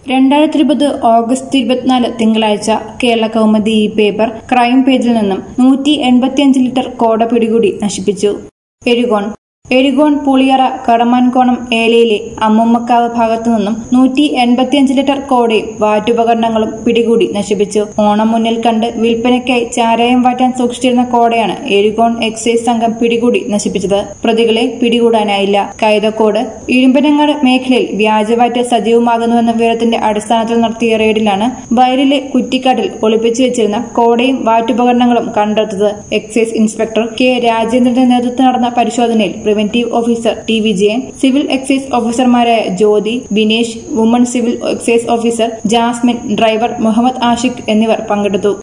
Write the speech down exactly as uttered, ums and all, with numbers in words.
രണ്ടായിരത്തി ഇരുപത് ഓഗസ്റ്റ് ഇരുപത്തിനാല് തിങ്കളാഴ്ച കേരള കൗമുദി ഈ പേപ്പർ ക്രൈം പേജിൽ നിന്നും നൂറ്റി എൺപത്തിയഞ്ച് ലിറ്റർ കോട പിടികൂടി നശിപ്പിച്ചു. എഴുകോൺ എഴുകോൺ പുളിയറ കടമാൻകോണം ഏലയിലെ അമ്മുമ്മക്കാവ് ഭാഗത്തു നിന്നും നൂറ്റി എൺപത്തിയഞ്ച് ലിറ്റർ കോടയും വാറ്റുപകരണങ്ങളും പിടികൂടി നശിപ്പിച്ചു. ഓണം മുന്നിൽ കണ്ട് വിൽപ്പനയ്ക്കായി ചാരായം വാറ്റാൻ സൂക്ഷിച്ചിരുന്ന കോടയാണ് എഴുകോൺ എക്സൈസ് സംഘം പിടികൂടി നശിപ്പിച്ചത്. പ്രതികളെ പിടികൂടാനായില്ല. കൈതക്കോട് ഇഴുമ്പനങ്ങാട് മേഖലയിൽ വ്യാജവാറ്റ് സജീവമാകുന്നുവെന്ന വിവരത്തിന്റെ അടിസ്ഥാനത്തിൽ നടത്തിയ റെയ്ഡിലാണ് വയലിലെ കുറ്റിക്കാട്ടിൽ ഒളിപ്പിച്ചു വെച്ചിരുന്ന കോടയും വാറ്റുപകരണങ്ങളും കണ്ടെടുത്തത്. എക്സൈസ് ഇൻസ്പെക്ടർ കെ രാജേന്ദ്രന്റെ നേതൃത്വത്തിൽ നടന്ന പരിശോധനയിൽ preventive officer T Vijayan, civil excise ഓഫീസർമാരായ Jyothi, Vinesh, woman civil excise officer Jasmine, driver Muhammad Ashiq എന്നിവർ പങ്കെടുത്തു.